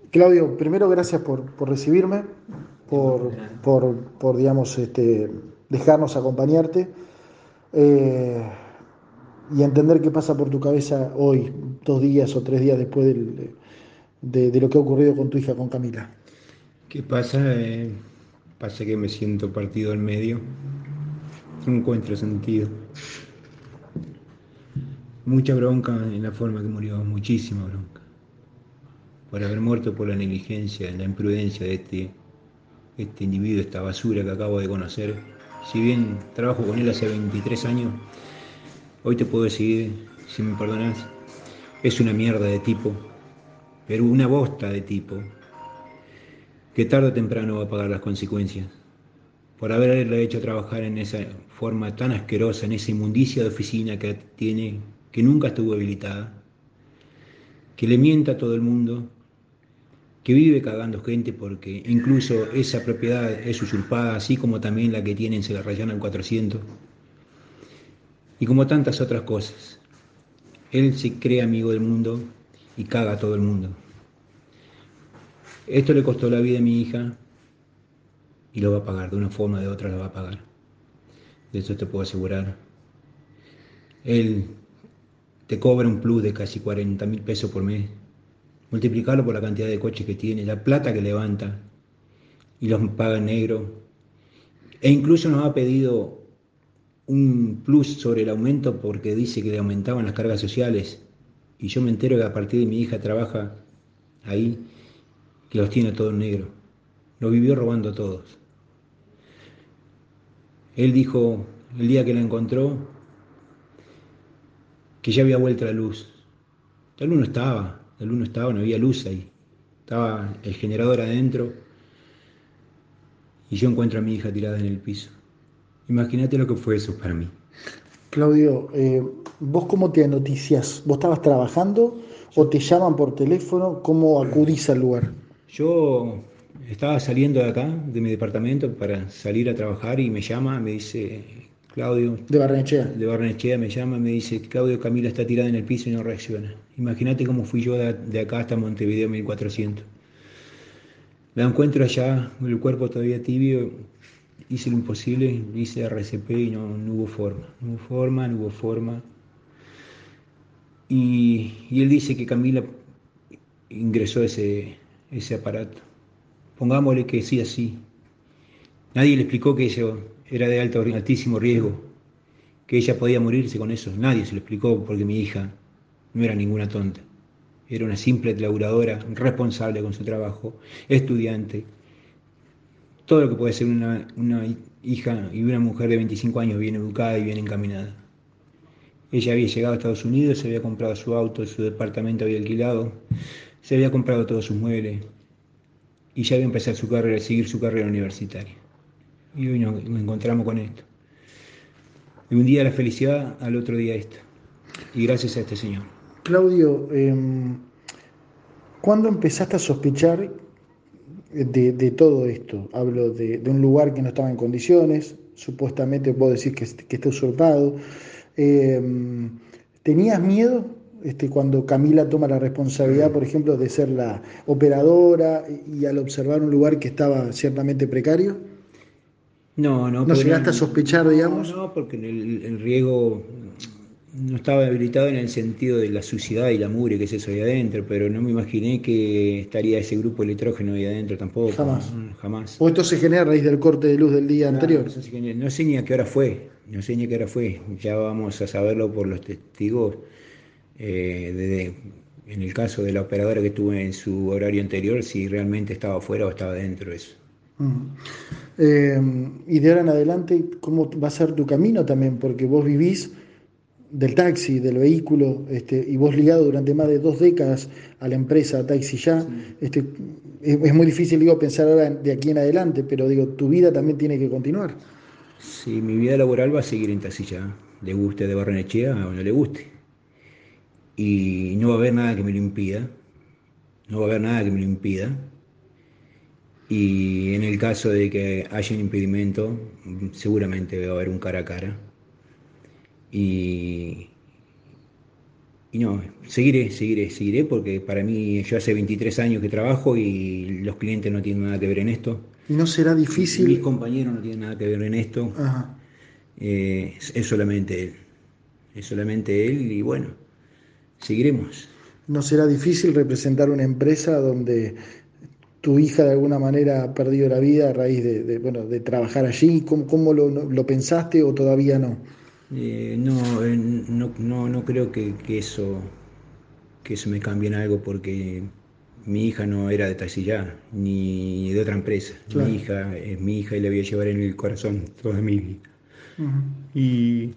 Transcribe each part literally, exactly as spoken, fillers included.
Claudio, primero gracias por, por recibirme, No, por, de nada. por, por, digamos, este, dejarnos acompañarte eh, y entender qué pasa por tu cabeza hoy, dos días o tres días después del- de, de lo que ha ocurrido con tu hija, con Camila. ¿Qué pasa? Eh, pasa que me siento partido al medio. No encuentro sentido. Mucha bronca en la forma que murió, muchísima bronca. Por haber muerto por la negligencia, la imprudencia de este, este individuo, esta basura que acabo de conocer. Si bien trabajo con él hace veintitrés años, hoy te puedo decir, si me perdonas, es una mierda de tipo, pero una bosta de tipo, que tarde o temprano va a pagar las consecuencias. Por haberle hecho trabajar en esa forma tan asquerosa, en esa inmundicia de oficina que tiene, que nunca estuvo habilitada, que le mienta a todo el mundo, que vive cagando gente porque incluso esa propiedad es usurpada, así como también la que tiene en Segarrayán al cuatrocientos, y como tantas otras cosas. Él se cree amigo del mundo y caga a todo el mundo. Esto le costó la vida a mi hija y lo va a pagar, de una forma o de otra lo va a pagar. De eso te puedo asegurar. Él te cobra un plus de casi cuarenta mil pesos por mes. Multiplicarlo por la cantidad de coches que tiene, la plata que levanta y los paga en negro. E incluso nos ha pedido un plus sobre el aumento porque dice que le aumentaban las cargas sociales. Y yo me entero que a partir de mi hija trabaja ahí, que los tiene todo en negro. Lo vivió robando a todos. Él dijo el día que la encontró que ya había vuelto la luz. La luz no estaba, la luz no estaba, no había luz ahí. Estaba el generador adentro y yo encuentro a mi hija tirada en el piso. Imagínate lo que fue eso para mí. Claudio, eh, ¿vos cómo te noticias? ¿Vos estabas trabajando o Yo, te llaman por teléfono? ¿Cómo acudís al lugar? yo estaba saliendo de acá, de mi departamento, para salir a trabajar y me llama, me dice, Claudio, De Barnechea. de Barnechea me llama, me dice, Claudio, Camila está tirada en el piso y no reacciona. Imagínate cómo fui yo de, de acá hasta Montevideo mil cuatrocientos. La encuentro allá, el cuerpo todavía tibio, hice lo imposible, hice R C P y no, no hubo forma, no hubo forma, no hubo forma. Y, y él dice que Camila ingresó ese, ese aparato. Pongámosle que sí, así. Nadie le explicó que eso era de alto, altísimo riesgo, que ella podía morirse con eso. Nadie se lo explicó porque mi hija no era ninguna tonta. Era una simple laburadora, responsable con su trabajo, estudiante. Todo lo que puede ser una, una hija y una mujer de veinticinco años bien educada y bien encaminada. Ella había llegado a Estados Unidos, se había comprado su auto, su departamento había alquilado, se había comprado todos sus muebles y ya había empezado su carrera, seguir su carrera universitaria. Y hoy nos, nos encontramos con esto. De un día la felicidad, al otro día esto. Y gracias a este señor. Claudio, em, ¿cuándo empezaste a sospechar de, de todo esto? Hablo de, de un lugar que no estaba en condiciones, supuestamente vos decís que, que está usurpado. Eh, ¿Tenías miedo este, cuando Camila toma la responsabilidad, por ejemplo, de ser la operadora y, y al observar un lugar que estaba ciertamente precario? No, no, ¿No porque no, llegaste a sospechar, no, digamos? no, porque el, el riego no estaba habilitado en el sentido de la suciedad y la mugre que es eso ahí adentro, pero no me imaginé que estaría ese grupo electrógeno ahí adentro tampoco, Jamás. no, jamás. Porque esto se genera a raíz del corte de luz del día Claro, anterior. eso sí que ni- no sé ni a qué hora fue, no sé ni a qué hora fue, ya vamos a saberlo por los testigos, eh, de- en el caso de la operadora que estuvo en su horario anterior, si realmente estaba afuera o estaba dentro eso. Mm. Eh, y de ahora en adelante, ¿cómo va a ser tu camino también? Porque vos vivís del taxi, del vehículo, este, y vos ligado durante más de dos décadas a la empresa Taxi Ya, Sí. este, es, es muy difícil, digo, pensar ahora de aquí en adelante, pero digo, tu vida también tiene que continuar. Sí, mi vida laboral va a seguir en Tasilla, le guste de Barrenechea o no le guste. Y no va a haber nada que me lo impida, no va a haber nada que me lo impida. Y en el caso de que haya un impedimento, mm, seguramente va a haber un cara a cara. Y, y no, seguiré, seguiré, seguiré porque para mí yo hace veintitrés años que trabajo y los clientes no tienen nada que ver en esto. ¿Y no será Mis difícil? compañeros no tienen nada que ver en esto. Ajá. Eh, es, es solamente él. Es solamente él y bueno, seguiremos. ¿No será difícil representar una empresa donde tu hija de alguna manera ha perdido la vida a raíz de, de, bueno, de trabajar allí? ¿Cómo, cómo lo, lo pensaste o todavía no? Eh, no, eh, no, no, no creo que, que eso, que eso me cambie en algo porque mi hija no era de Taxillá ni de otra empresa. Mi Claro. hija es mi hija y la voy a llevar en el corazón toda mi vida. Ujú. Y,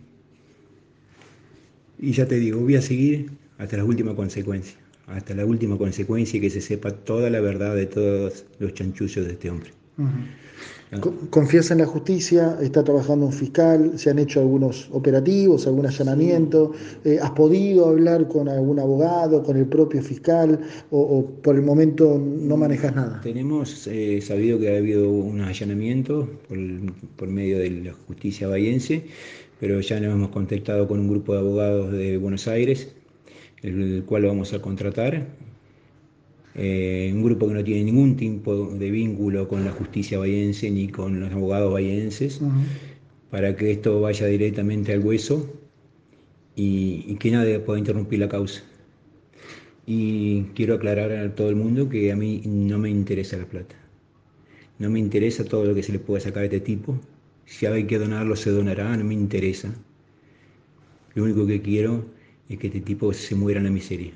y ya te digo, voy a seguir hasta la última consecuencia. Hasta la última consecuencia y que se sepa toda la verdad de todos los chanchullos de este hombre. Ujú. ¿No? Co- ¿Confías en la justicia? ¿Está trabajando un fiscal? ¿Se han hecho algunos operativos, algún Sí, allanamiento? Eh, ¿has podido hablar con algún abogado, con el propio fiscal? ¿O, o por el momento no manejas mm, nada? tenemos eh, sabido que ha habido unos allanamientos por, el- por medio de la justicia bahiense, pero ya nos hemos contactado con un grupo de abogados de Buenos Aires, el cual lo vamos a contratar. Eh, un grupo que no tiene ningún tipo de vínculo con la justicia bahiense ni con los abogados bahienses, Ujú. para que esto vaya directamente al hueso y, y que nadie pueda interrumpir la causa. Y quiero aclarar a todo el mundo que a mí no me interesa la plata. No me interesa todo lo que se le pueda sacar a este tipo. Si hay que donarlo, se donará, no me interesa. Lo único que quiero es que este tipo se muera en la miseria.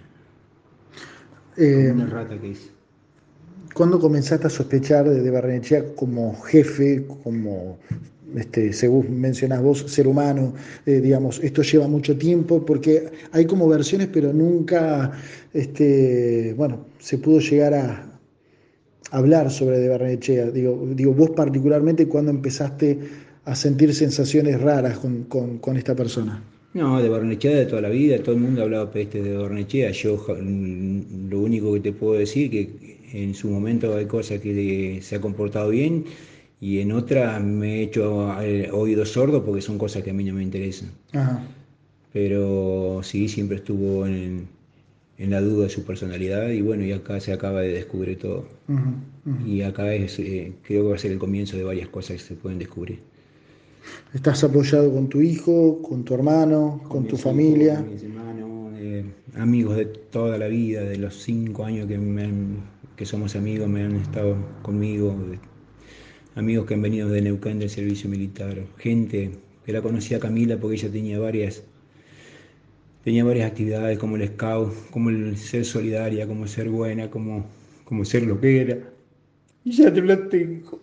Como Eh, una rata que es. ¿Cuándo comenzaste a sospechar de, de Barrenechea como jefe, como, este, según mencionás vos, ser humano? Eh, digamos, esto lleva mucho tiempo porque hay como versiones, pero nunca, este, bueno, se pudo llegar a hablar sobre de Barrenechea. Digo, digo, vos particularmente, ¿cuándo empezaste a sentir sensaciones raras con, con- con esta persona? No, de Barnechea de toda la vida, todo el mundo hablaba peste de Barnechea. Yo ja- mm, lo único que te puedo decir que en su momento hay cosas que se ha comportado bien y en otras me he hecho eh, oídos sordos porque son cosas que a mí no me interesan. Ajá. Pero sí, siempre estuvo en, en la duda de su personalidad y bueno, y acá se acaba de descubrir todo. Ujú, ujú. Y acá es, eh, creo que va a ser el comienzo de varias cosas que se pueden descubrir. ¿Estás apoyado con tu hijo, con tu hermano, Con con tu mis hijos, con familia? mis hermanos, eh, amigos de toda la vida, de los cinco años que, me han- que somos amigos, me han estado conmigo, de- amigos que han venido de Neuquén del servicio militar, gente que la conocía a Camila porque ella tenía varias, tenía varias actividades como el scout, como el ser solidaria, como ser buena, como, como ser lo que era. Y ya te lo tengo.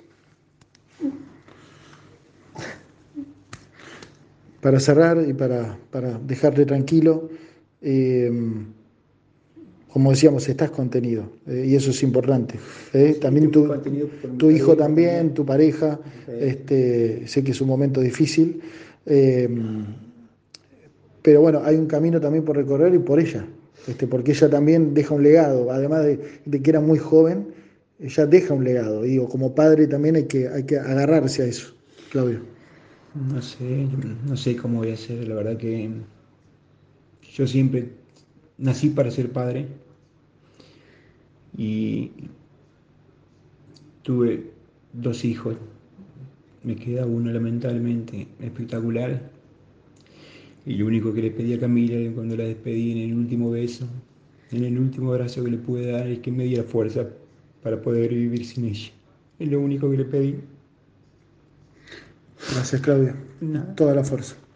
Para cerrar y para, para dejarte tranquilo, eh, como decíamos, estás contenido, eh, y eso es importante. eh. Sí, estoy También muy tu, contenido por mi tu hijo pareja también, también. tu pareja, Eh, este, sé que es un momento difícil, eh, pero bueno, hay un camino también por recorrer y por ella, este, porque ella también deja un legado, además de, de que era muy joven, ella deja un legado. Y digo, como padre también hay que, hay que agarrarse a eso, Claudio. No sé, no sé cómo voy a hacer, la verdad que yo siempre nací para ser padre y tuve dos hijos, me queda uno lamentablemente espectacular y lo único que le pedí a Camila cuando la despedí en el último beso, en el último abrazo que le pude dar es que me diera fuerza para poder vivir sin ella. Es lo único que le pedí. Gracias, Claudio. Nada. Toda la fuerza.